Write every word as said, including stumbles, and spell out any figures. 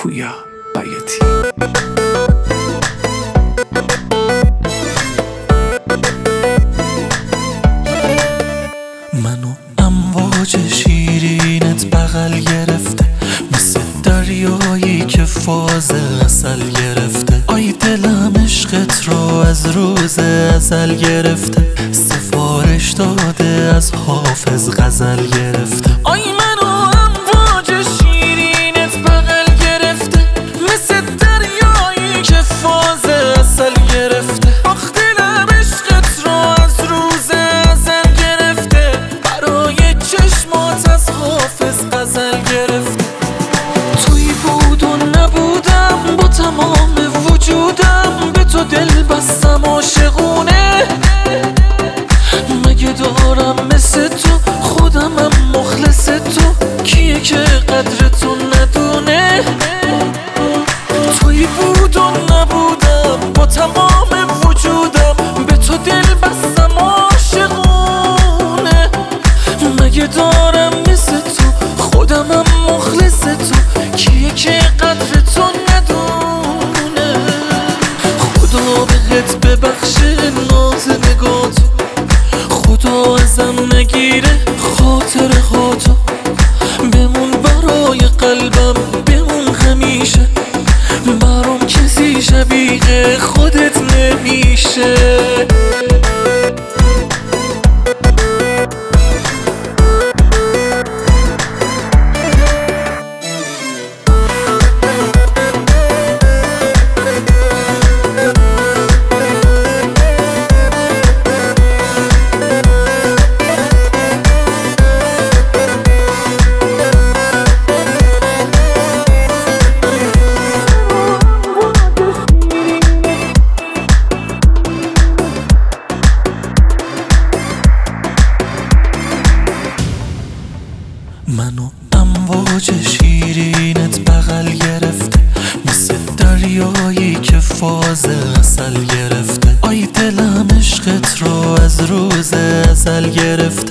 پویا بیاتی. منو امواج شیرینت بغل گرفته، مثل دریایی که فاز اصل گرفته. آی دلم عشقت رو از روز ازل گرفته، سفارش داده از حافظ غزل گرفته. آی منو امواج شیرینت بغل گرفته، مثل دریایی که فاز اصل گرفته. آخ دلم عشقت رو از روز ازل گرفته، برای چشمات از حافظ غزل گرفته. توی بود و نبودم با تمام وجودم، به تو دل بستم عاشقونه. مگه دارم مثل تو خودمم مخلص تو، کیه که قدر تو ندونه. توی بود و نبودم با تمام وجودم، به تو دل بستم عاشقونه. مگه دارم مثل تو خودمم مخلص تو، کیه که قدر تو ندونه. خدا بهت ببخشه ناز نگاتو، خدا ازم نگیره خاطر هاتو. بمون برای قلبم بمون همیشه، برام کسی شبیه خودت نمیشه. منو امواج شیرینت بغل گرفته، مثل دریایی که فاز اصل گرفته. آی دلم عشقت رو از روز ازل گرفته،